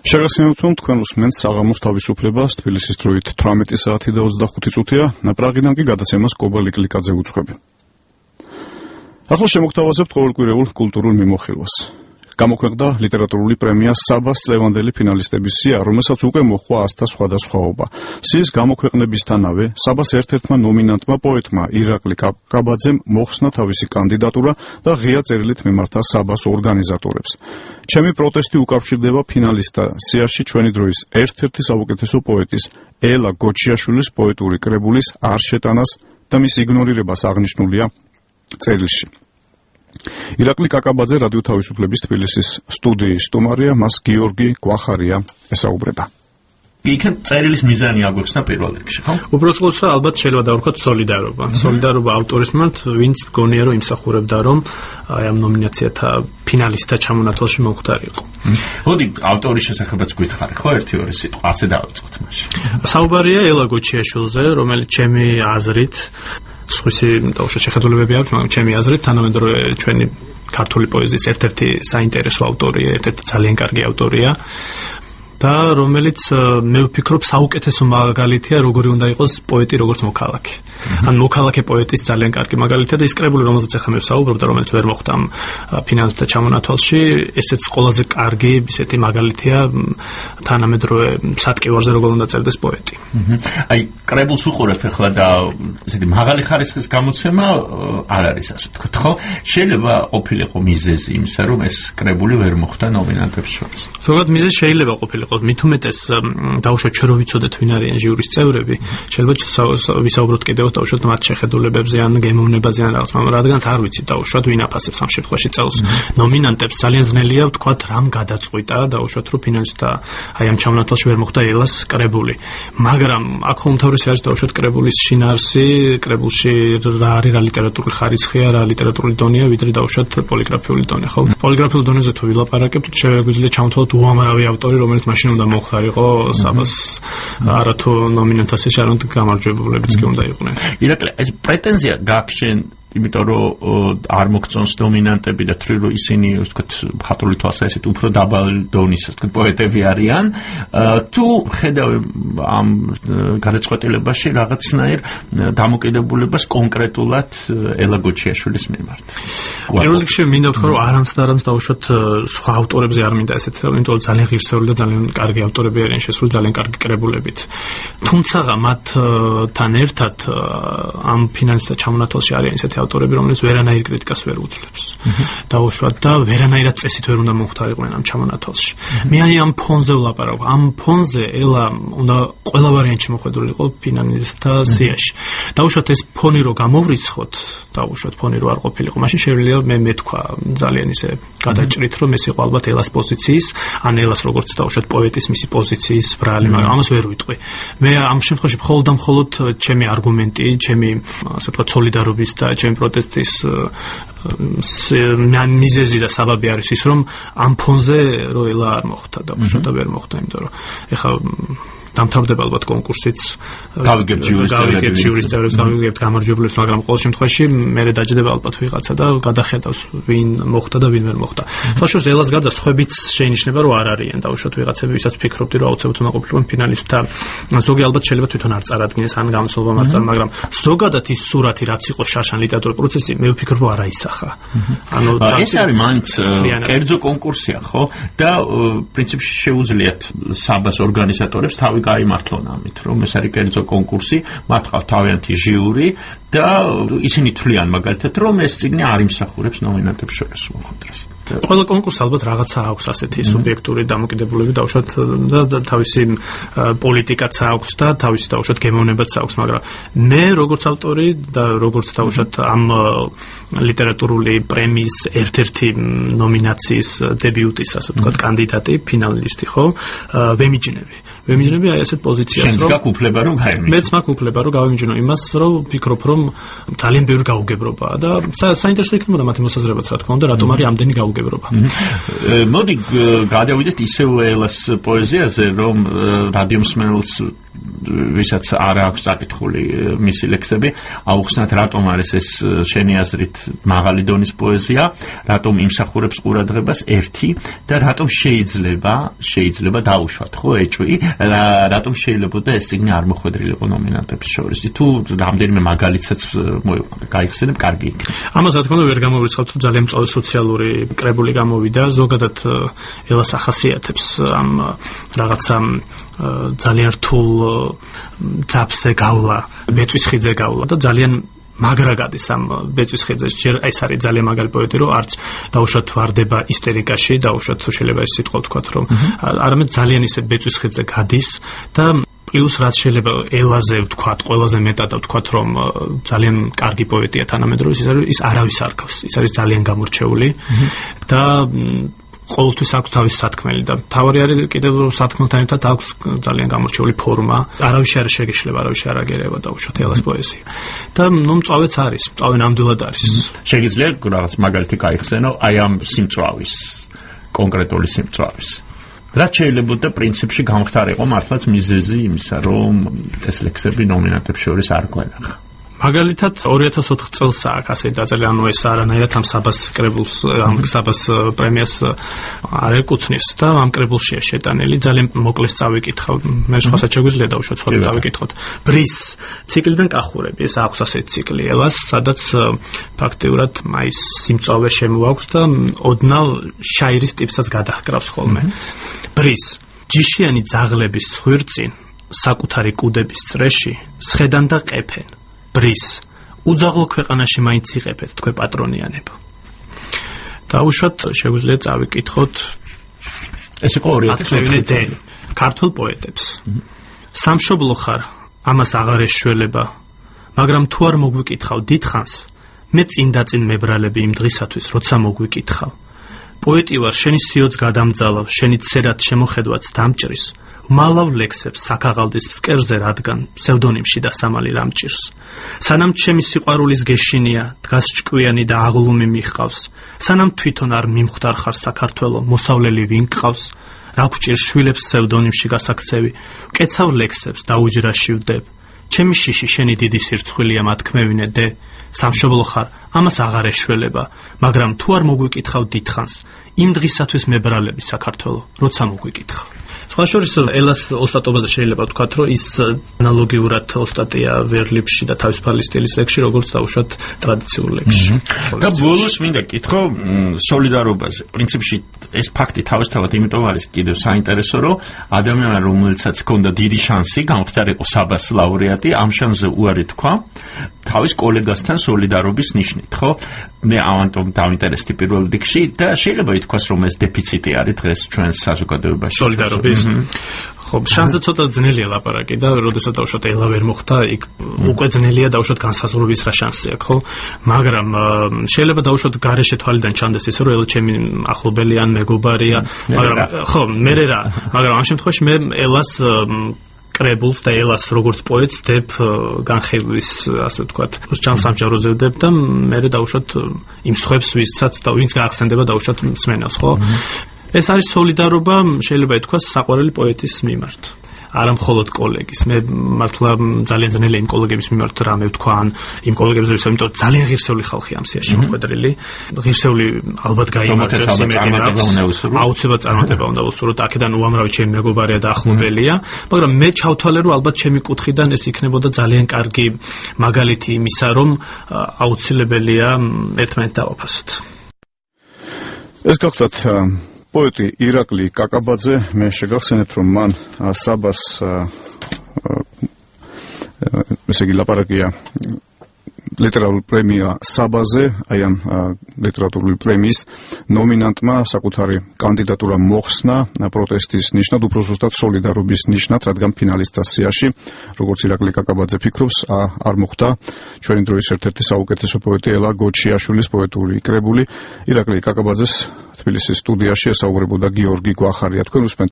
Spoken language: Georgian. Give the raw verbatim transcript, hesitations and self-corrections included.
შეგახსენებთ, თქვენ უსმენთ საღამოს თავისუფლებას თბილისის დროით თვრამეტი საათი და ოცდახუთი წუთია, პრაღიდან კი გადაცემას კობალი კლიკაძე უძღვები. ახლა შემოგთავაზებთ ყოველკვირეულ კულტურულ მიმოხილვას. გამოქვეყნდა ლიტერატურული პრემია საბას წლევანდელი ფინალისტების სია, რომელსაც უკვე მოჰყვა ასთა სხვადასხვაობა. სიის გამოქვეყნებისთანავე საბას ერთ-ერთმა ნომინანტმა პოეტმა ირაკლი კაბაძემ მოხსნა თავისი კანდიდატურა და ღია წერილით მიმართა საბას ორგანიზატორებს. ჩემი პროტესტი უკავშირდება ფინალისტთა სიაში ჩვენი დროის ერთ-ერთი საუკეთესო პოეტის ელა გოჩიაშვილის პოეტური კრებულის არ შეტანას და მის იგნორირებას აღნიშნულია წერილში. ირაკლი კაკაბაძე რადიო თავისუფლების თბილისის სტუდიის სტუმარია, მას გიორგი გვახარია ესაუბრება. იქნებ წერილის მიზანი აგვიხსნა პირველ რიგში, ხო? უბრალოდ ყოველსა ალბათ შეიძლება დავუხოთ სოლიდარობა. სოლიდარობა ავტორის მიმართ, ვინც გონია რომ იმსახურებდა რომ აი ამ ნომინაციათა ფინალისტთა ჩამონათვალში მომხდარიყო. მოდი ავტორის შესახებაც გითხარი, ხო, ერთი ორი სიტყვა, ასე დავიწყოთ მაშინ. საუბარია ელა გოჩიაშვილზე, რომელიც ჩემი აზრით სხვისი დაუშვათ შეხედულებები აქვს, მაგრამ ჩემი აზრით თანამედროვე ჩვენი ქართული პოეზიის ერთ-ერთი საინტერესო ავტორია, ერთ-ერთი ძალიან კარგი ავტორია და რომელიც მე ვფიქრობ საუკეთესო მაგალითია როგორი უნდა იყოს პოეტი როგორც მოქალაქე. ან მოქალაქე პოეტის ძალიან კარგი მაგალითია და ის კრებული რომელზეც ახლა მე ვსაუბრობ და რომელიც ვერ მოხვდა ამ ფინალისტთა ჩამონათვალში, ესეც ყველაზე კარგი ისეთი მაგალითია თანამედროვე სატკივარზე როგორ უნდა წერდეს პოეტი. აი კრებულს უყურებ ახლა და ესეთი მაღალი ხარისხის გამოცემა არ არის ასე ვთქვათ, ხო? შეიძლება ყოფილიყო მიზეზი იმისა, რომ ეს კრებული ვერ მოხვდა ნომინანტებს შორის. ზოგადად მიზეზი შეიძლება ყოფილიყო მით უმეტეს დაუშვათ ჩვენ რო ვიცოდეთ ვინ არიან ჟიურის წევრები, შეიძლება ვისაუბროთ კიდევ დაუშვათ მათ შეხედულებებზე ან გემოვნებაზე ან რაღაც, მაგრამ რადგანაც არ ვიცით დაუშვათ ვინ აფასებს ამ შემთხვევაში წელს ნომინანტებს, ძალიან ძნელია ვთქვათ რამ გადაწყვიტა დაუშვათ რომ ფინალისტთა აი ამ ჩამონათვალში ვერ მოხვდა ელას კრებული. მაგრამ აქ უმთავრესი არის დაუშვათ კრებულის შინაარსი, კრებულში რა არის რა ლიტერატურული ხარისხია, რა ლიტერატურული დონეა, ვიდრე დაუშვათ პოლიგრაფიული დონე, ხო? პოლიგრაფიულ დონეზე თუ ვილაპარაკებთ, შეგვიძლია ჩავთვალოთ უამრავი ავტორი, რომელიც მაშინ უნდა მოხდარიყო საბას არათუ ნომინანტაციაში არ უნდა გამარჯვებულებიც კი უნდა იყვნენ. ირაკლი, ეს პრეტენზია გაქვს შენ იმიტომ რომ არ მოგწონს ნომინანტები და თვლი რომ ისინი ვთქვათ მხატვრული თვალსაზრისით უფრო დაბალი დონის ვთქვათ პოეტები არიან, თუ ხედავ ამ გადაწყვეტილებაში რაღაცნაირ დამოკიდებულებას კონკრეტულად ელა გოჩიაშვილის მიმართ. პირველ რიგში მინდა ვთქვა რომ არამც და არამც დაუშვათ სხვა ავტორებზე არ მინდა ესეთ, იმიტომ რომ ძალიან ღირსეული და ძალიან კარგი ავტორები არიან შესული ძალიან კარგი კრებულებით. თუმცა მათთან ერთად ამ ფინალისტთა ჩამონათვალში არიან ესეთი ავტორები, რომელიც ვერანაირ კრიტიკას ვერ უძლებს. დაუშვათ და ვერანაირად წესით ვერ უნდა მომხდარიყვნენ ამ ჩამონათვალში. მე აი ამ ფონზე ვლაპარაკობ. ამ ფონზე ელა უნდა ყველა ვარიანტში მოხვედრილიყო ფინალისტთა სიაში. დაუშვათ ეს ფონი რო გამოვრიცხოთ, დაუშვათ ფონი რო არ ყოფილიყო, მაშინ შეიძლება მე მეთქვა ძალიან ისე გადაჭრით, რომ ეს იყო ალბათ ელას პოზიციის, ან ელას როგორც დაუშვათ პოეტის მისი პოზიციის ბრალი, მაგრამ ამას ვერ ვიტყვი. მე ამ შემთხვევაში მხოლოდ და მხოლოდ ჩემი არგუმენტი, ჩემი ასე ვთქვათ სოლიდარობის და ჩემი პროტესტის მიზეზი და საბაბი არის ის, რომ ამ ფონზე რო ელა არ მოხვდა და უშუალოდ ვერ მოხვდა, იმიტომ რომ ეხლა დამთავრდება ალბათ კონკურსიც, გავიგებთ ჟიურის წევრებს, გავიგებთ გამარჯვებულებს, მაგრამ ყოველ შემთხვევაში მერე დაჯდება ალბათ ვიღაცა და გადახედავს ვინ მოხვდა და ვინ ვერ მოხვდა. თვალშორს ელას გარდა სხვებიც შეინიშნება რომ არ არიან დაუშვათ ვიღაცები, ვისაც ფიქრობდი რომ აუცილებლად უნდა ყოფილიყო ფინალისტთა. ზოგი ალბათ შეიძლება თვითონ არ წარადგინეს ან გამოსულობამ არ წარ, მაგრამ ზოგადად ის სურათი რაც იყო შაშან ლიტერატურული პროცესი, მე ვფიქრობ რომ არ აისახა. ანუ ეს არის მაინც კერძო კონკურსია, ხო? და პრინციპში შეუძლიათ საბას ორგანიზატორებს თავი გაიმართლონ ამით, რომ ეს არის კერძო კონკურსი, მათ ყავთ თავიანთი ჟიური და ისინი თვლიან მაგალითად, რომ ეს წიგნი არ იმსახურებს ნომინანტებს შორის მოხვედრას. ყველა კონკურსს ალბათ რაღაცა აქვს ასეთი სუბიექტური დამოკიდებულება დაუშვათ და თავისი პოლიტიკაც აქვს და თავისი დაუშვათ გემოვნებაც აქვს, მაგრამ მე როგორც ავტორი და როგორც დაუშვათ ამ ლიტერატურული პრემიის ერთ-ერთი ნომინაციის დებიუტის ასე ვთქვათ კანდიდატი, ფინალისტი, ხო? ვემიჯნები. ვემიჯნები აი ასეთ პოზიციას, რომ შენც გაქვს უფლება რომ გაემიჯნო. მეც მაქვს უფლება რომ გავემიჯნო იმას, რომ ვფიქრობ რომ ძალიან ბევრი გაუგებრობაა და საინტერესო იქნებოდა მათი მოსაზრებაც რა თქმა უნდა, რატომ არის ამდენი გაუგებრობა. მოდი გადავიდეთ ისევ ელას პოეზიაზე, რომ რადიომსმენელს ვისაც არ აქვს წაკითხული მისი ლექსები, აუხსნათ რატომ არის ეს შენი აზრით მაღალი დონის პოეზია, რატომ იმსახურებს ყურადღებას ერთი და რატომ შეიძლება შეიძლება დაუშვათ ხო ეჭვი, რატომ შეიძლება ეს წიგნი არ მოხვედრილიყო ნომინანტების შორის. თუ რამდენიმე მაგალითსაც გაიხსენებ, კარგი იქნება. ამას რა თქმა უნდა ვერ გამოვიწყებთ, რომ ძალიან მწვავე სოციალური კრებული გამოვიდა, ზოგადად ელას ახასიათებს ამ რაღაცა ძალიან რთულ ძაფზე გავლა, ბეწვისხიძე გავლა და ძალიან მაგრა გადის ამ ბეწვისხიძეს. ჯერ ეს არის ძალიან მაგარი პოეტი, რომ არც დაუშვათ ვარდება ისტერიკაში, დაუშვათ შეიძლება ეს სიტყვა ვთქვათ, რომ არამედ ძალიან ისე ბეწვისხიძე გადის და პლუს რაც შეიძლება ელაზე ვთქვათ, ყველაზე მეტად ვთქვათ, რომ ძალიან კარგი პოეტია თანამედროვე, ის არის ის არავის არ გავს, ის არის ძალიან გამორჩეული და ყოველთვის აქვს თავის სათქმელი და თავი არის კიდევ სათქმელთან ერთად აქვს ძალიან გამორჩეული ფორმა. არავის არ შეგეშლება, არავის არ აგერება დაუშვათ ელას პოეზია. და ნუ მწვავეც არის, მწვავე ნამდვილად არის. შეგიძლია რაღაც მაგალითი გაიხსენო აი ამ სიმწვავის, კონკრეტული სიმწვავის. რაც შეიძლება პრინციპში გამختارიყო მართლაც მიზეზი იმისა, რომ ეს ლექსები ნომინანტებს შორის არ გვენახა. მაგალითად ორი ათას ოთხ წელს აქ ასე დაძალე, ანუ ეს არანაირად ამ საბას კრებულს, ამ საბას პრემიას არ ეკუთვნის და ამ კრებულშია შეტანილი. ძალიან მოკლეს წავიკითხავ, მე სხვასაც შეგვიძლია დავუშვათ, სხვა წავიკითხოთ. ბრის ციკლიდან კახურები, ეს აქვს ასეთი ციკლი ელას, სადაც ფაქტიურად აი სიმწვავე შემოაქვს და ოდნავ შაირის ტიპსაც გადაჰკრავს ხოლმე. ბრის ჯიშიანი ძაღლების ცხვირწინ საკუთარი კუდების წრეში სხედან და ყეფენ. ბრის უძაღლო ქვეყანაში მაინც იღებეთ თქვენ პატრონიანებო. დაუშვათ შეგვიძლია წავიკითხოთ ეს იყო ორი ათას ოთხი წელი ქართულ პოეტებს. სამშობლო ხარ, ამას აღარ ეშველება, მაგრამ თუ არ მოგვიკითხავ დიდხანს, მე წინ და წინ მებრალები იმ დღისათვის, როცა მოგვიკითხავ. პოეტი ვარ, შენი სიოც გადამძალავ, შენი ცერად შემოხედვაც დამჭრის. მალავ ლექსებს საქაღალდის ფსკერზე, რადგან ფსევდონიმში დასამალი რამჭირს. სანამ ჩემი სიყვარულის გეშინია, დგას ჭკვიანი და აღლუმი მიჰყავს. სანამ თვითონ არ მიმხვდარ ხარ საქართველო, მოსავლელი ვინ გყავს? რა გვჭირს შვილებს ფსევდონიმში გასაქცევი, ვკეცავ ლექსებს და უჯრაში ვდებ. ჩემი შიში შენი დიდი სირცხვილია მათქმევინე დე. სამშობლო ხარ, ამას აღარ ეშველება, მაგრამ თუ არ მოგვიკითხავ დიდხანს, იმ დღისათვის მებრალები საქართველო, როცა მოგვიკითხავ. სხვა შორის ელას ოსტატობაზე შეიძლება ვთქვათ, რომ ის ანალოგიურად ოსტატია ვერლიფში და თავისუფალი სტილის ლექსში, როგორც დაუშვათ ტრადიციულ ლექსში. და ბოლოს მინდა კითხო სოლიდარობაზე. პრინციპში ეს ფაქტი თავისთავად იმიტომ არის კიდევ საინტერესო, რომ ადამიანი, რომელსაც ჰქონდა დიდი შანსი გამختارიყო საბას ლაურეატი, ამ შანსზე უარი თქვა თავის კოლეგასთან სოლიდარობის ნიშნით, ხო? მე ამიტომ დავინტერესდი პირველ რიგში და შეიძლება ითქვას, რომ ეს დეფიციტი არის დღეს ჩვენს საზოგადოებაში. სოლიდარობის ხო, შანსზე ცოტა ძნელია ლაპარაკი და როდესაც დავუშვათ ელა ვერ მოხდა, იქ უკვე ძნელია დავუშვათ განსაზღვრების რა შანსი აქვს, ხო? მაგრამ შეიძლება დავუშვათ გარეშე თვალიდან ჩანდეს ისე, რომ ელა ჩემი ახლობელი ან მეგობარია, მაგრამ ხო, მე რა, მაგრამ ამ შემთხვევაში მე ელას კრებულს და ელას როგორც პოეტს ვდებ განხილვის, ასე ვთქვათ, ჩანს სამჯაროზე ვდებ და მე დავუშვათ იმ სხვებს ვისაც და ვინც გაახსენდება დავუშვათ მსმენელს, ხო? ეს არის სოლიდარობა, შეიძლება ითქვას, საყვარელი პოეტის მიმართ. არა მხოლოდ კოლეგის. მე მართლა ძალიან ძნელია იმ კოლეგების მიმართ რამე ვთქვა, ან იმ კოლეგებზე ვისაუბრე, იმიტომ რომ ძალიან ღირსეული ხალხი ამ სიაში მოხვედრილი. ღირსეული ალბათ გაიმარჯვებს იმედი მაქვს. აუცილებლად წარმატება უნდა უსურვოთ. აქედან უამრავი ჩემი მეგობარია და ახლობელია, მაგრამ მე ჩავთვალე, რომ ალბათ ჩემი კუთხიდან ეს იქნებოდა ძალიან კარგი მაგალითი იმისა, რომ აუცილებელია ერთმანეთს დავაფასოთ. ეს გახლავთ პოეტი ირაკლი კაკაბაძე. მე შეგახსენებთ, რომ მან საბას ესე იგი ლაპარაკია ლიტერატურული პრემია საბაზე, აი ამ ლიტერატურული პრემიის ნომინანტმა საკუთარი კანდიდატურა მოხსნა პროტესტის ნიშნად, უფრო ზუსტად სოლიდარობის ნიშნად, რადგან ფინალისტთა სიაში, როგორც ირაკლი კაკაბაძე ფიქრობს, არ მოხდა ჩვენი დროის ერთ-ერთი საუკეთესო პოეტი ელა გოჩიაშვილის პოეტური კრებული. ირაკლი კაკაბაძეს თბილისის სტუდიაში ესაუბრებოდა გიორგი გვახარია. თქვენ უსმენთ